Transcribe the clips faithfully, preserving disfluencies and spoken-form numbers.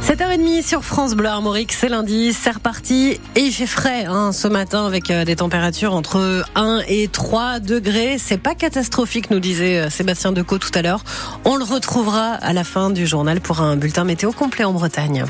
sept heures trente sur France Bleu Armorique, c'est lundi, c'est reparti et il fait frais hein, ce matin avec des températures entre un et trois degrés. C'est pas catastrophique, nous disait Sébastien Decaux tout à l'heure. On le retrouvera à la fin du journal pour un bulletin météo complet en Bretagne.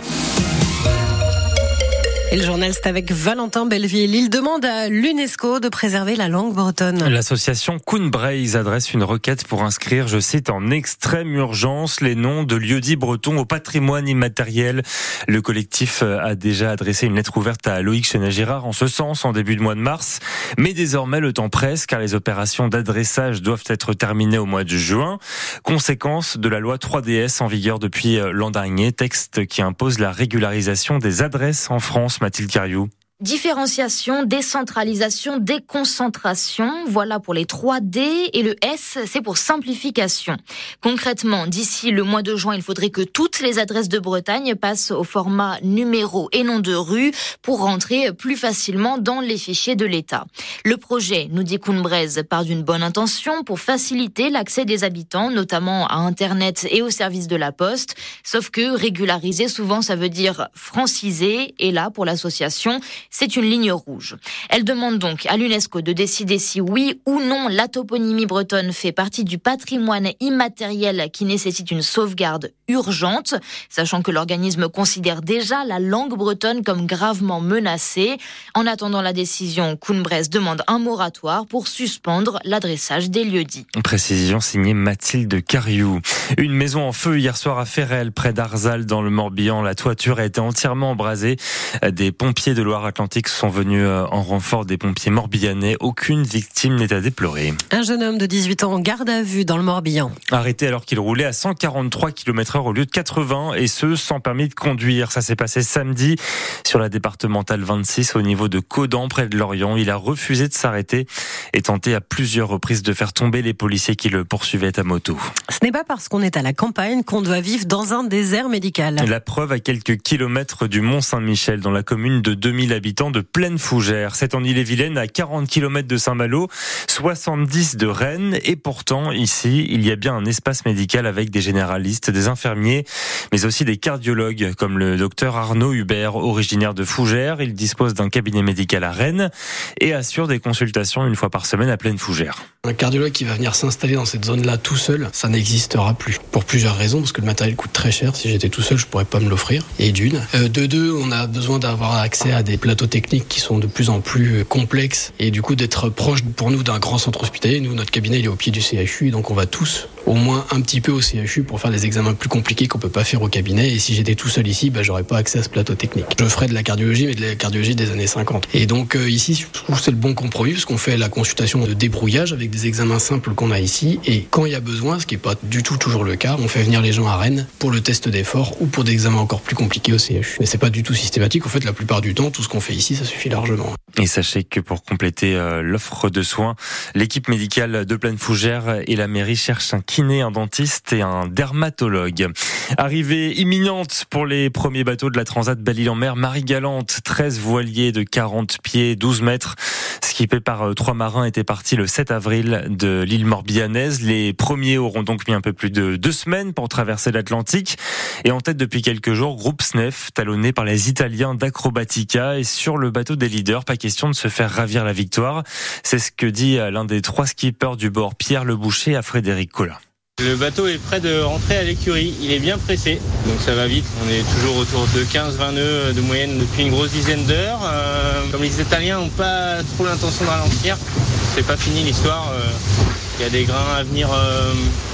Et le journal, c'est avec Valentin Belleville. Il demande à l'UNESCO de préserver la langue bretonne. L'association Koun Braise adresse une requête pour inscrire, je cite, en extrême urgence les noms de lieux-dits bretons au patrimoine immatériel. Le collectif a déjà adressé une lettre ouverte à Loïc Chenet-Girard en ce sens en début de mois de mars. Mais désormais, le temps presse car les opérations d'adressage doivent être terminées au mois de juin. Conséquence de la loi trois D S en vigueur depuis l'an dernier, texte qui impose la régularisation des adresses en France. Mathilde Cariou. Différenciation, décentralisation, déconcentration, voilà pour les trois D, et le S, c'est pour simplification. Concrètement, d'ici le mois de juin, il faudrait que toutes les adresses de Bretagne passent au format numéro et nom de rue pour rentrer plus facilement dans les fichiers de l'État. Le projet, nous dit Koun Braise, part d'une bonne intention pour faciliter l'accès des habitants, notamment à Internet et aux services de la Poste, sauf que régulariser, souvent, ça veut dire franciser, et là, pour l'association, c'est une ligne rouge. Elle demande donc à l'UNESCO de décider si oui ou non la toponymie bretonne fait partie du patrimoine immatériel qui nécessite une sauvegarde urgente, sachant que l'organisme considère déjà la langue bretonne comme gravement menacée. En attendant la décision, Koun Braise demande un moratoire pour suspendre l'adressage des lieux-dits. Précision signée Mathilde Cariou. Une maison en feu hier soir à Ferrel, près d'Arzal, dans le Morbihan. La toiture a été entièrement embrasée. Des pompiers de Loire-Atlantique sont venus en renfort des pompiers morbihanais. Aucune victime n'est à déplorer. Un jeune homme de dix-huit ans en garde à vue dans le Morbihan. Arrêté alors qu'il roulait à cent quarante-trois kilomètres heure au lieu de quatre-vingts, et ce, sans permis de conduire. Ça s'est passé samedi sur la départementale vingt-six au niveau de Caudan, près de Lorient. Il a refusé de s'arrêter et tenté à plusieurs reprises de faire tomber les policiers qui le poursuivaient à moto. Ce n'est pas parce qu'on est à la campagne qu'on doit vivre dans un désert médical. La preuve à quelques kilomètres du Mont-Saint-Michel, dans la commune de deux mille habitants de Plaine-Fougère. C'est en Ille-et-Vilaine, à quarante kilomètres de Saint-Malo, soixante-dix de Rennes. Et pourtant, ici, il y a bien un espace médical avec des généralistes, des infirmiers, mais aussi des cardiologues, comme le docteur Arnaud Hubert, originaire de Fougères. Il dispose d'un cabinet médical à Rennes et assure des consultations une fois par semaine à Plaine-Fougère. Un cardiologue qui va venir s'installer dans cette zone-là tout seul, ça n'existera plus. Pour plusieurs raisons, parce que le matériel coûte très cher. Si j'étais tout seul, je pourrais pas me l'offrir. Et d'une. Euh, de deux, on a besoin d'avoir accès à des plateaux techniques qui sont de plus en plus complexes et du coup d'être proche pour nous d'un grand centre hospitalier. Nous, notre cabinet, il est au pied du C H U, et donc on va tous au moins un petit peu au C H U pour faire des examens plus compliqués qu'on peut pas faire au cabinet. Et si j'étais tout seul ici, bah, j'aurais pas accès à ce plateau technique. Je ferais de la cardiologie, mais de la cardiologie des années cinquante. Et donc euh, ici, je trouve que c'est le bon compromis, parce qu'on fait la consultation de débrouillage avec des examens simples qu'on a ici. Et quand il y a besoin, ce qui est pas du tout toujours le cas, on fait venir les gens à Rennes pour le test d'effort ou pour des examens encore plus compliqués au C H U. Mais c'est pas du tout systématique. En fait, la plupart du temps, tout ce qu'on fait ici, ça suffit largement. Et sachez que pour compléter euh, l'offre de soins, l'équipe médicale de Plaine-Fougère et la mairie cherchent un kiné, un dentiste et un dermatologue. Arrivée imminente pour les premiers bateaux de la Transat Belle-Île-en-Mer, Marie-Galante, treize voiliers de quarante pieds, douze mètres, skippés par euh, trois marins, étaient partis le sept avril de l'île morbihanaise. Les premiers auront donc mis un peu plus de deux semaines pour traverser l'Atlantique. Et en tête depuis quelques jours, groupe S N E F, talonné par les Italiens d'Acrobatica. Et sur le bateau des leaders, pas question de se faire ravir la victoire. C'est ce que dit l'un des trois skippers du bord, Pierre Leboucher, à Frédéric Collin. Le bateau est prêt de rentrer à l'écurie, il est bien pressé, donc ça va vite. On est toujours autour de quinze vingt nœuds de moyenne depuis une grosse dizaine d'heures. Euh, comme les Italiens n'ont pas trop l'intention de ralentir, c'est pas fini l'histoire. Il euh, y a des grains à venir euh,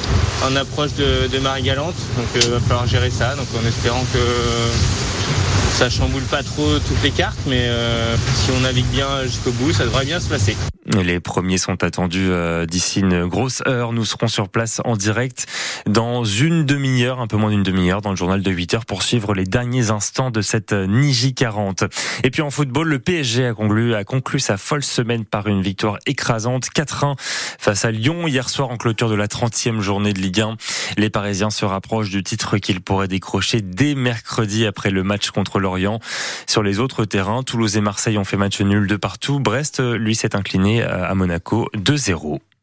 en approche de, de Marie-Galante, donc il euh, va falloir gérer ça, donc en espérant que ça chamboule pas trop toutes les cartes, mais euh, si on navigue bien jusqu'au bout, ça devrait bien se passer. Les premiers sont attendus euh, d'ici une grosse heure. Nous serons sur place en direct dans une demi-heure, un peu moins d'une demi-heure, dans le journal de huit heures pour suivre les derniers instants de cette Niji quarante. Et puis en football, le P S G a conclu, a conclu sa folle semaine par une victoire écrasante, quatre un face à Lyon hier soir en clôture de la trentième journée de Ligue un. Les Parisiens se rapprochent du titre qu'ils pourraient décrocher dès mercredi après le match contre Lorient. Sur les autres terrains, Toulouse et Marseille ont fait match nul de partout. Brest, lui, s'est incliné à Monaco deux zéro.